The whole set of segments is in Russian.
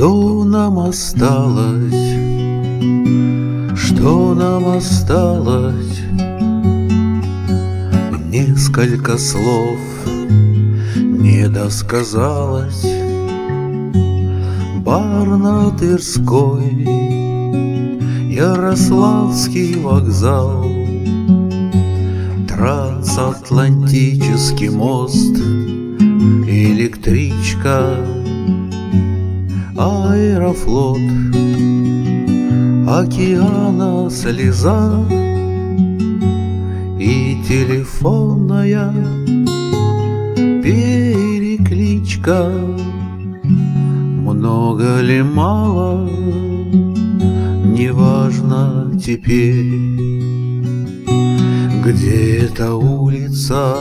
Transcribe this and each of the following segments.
Что нам осталось? Что нам осталось? Несколько слов не досказалось. Бар на Тверской, Ярославский вокзал, трансатлантический мост, электричка, Аэрофлот, океана слеза и телефонная перекличка. Много ли, мало, неважно теперь. Где-то улица,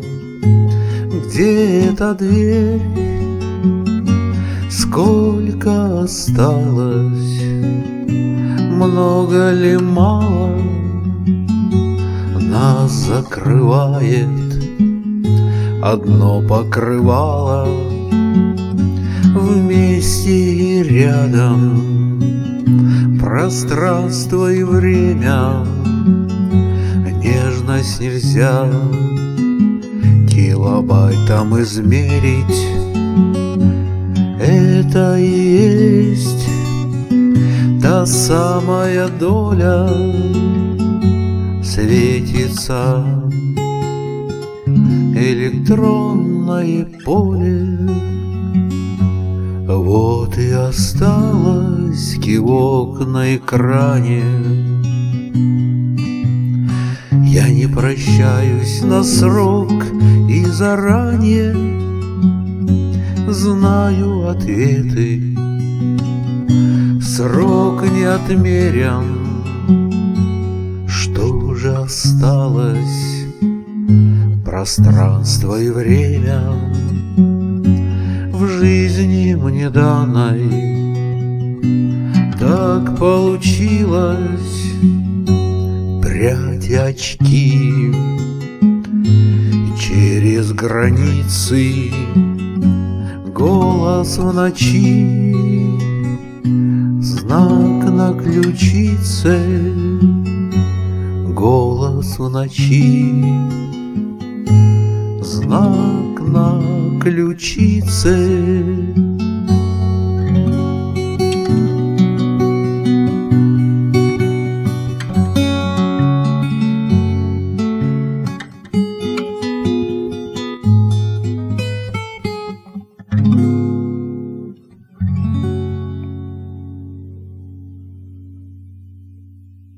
где-то дверь. Сколько осталось, много ли, мало, нас закрывает одно покрывало. Вместе и рядом пространство и время. Нежность нельзя килобайтом измерить. Это и есть та самая доля. Светится электронное поле. Вот и осталось кивок на экране. Я не прощаюсь на срок и заранее знаю ответы. Срок не отмерен. Что же осталось? Пространство и время в жизни мне данной. Так получилось, прядь и очки, и через границы голос в ночи, знак на ключице, голос в ночи, знак на ключице.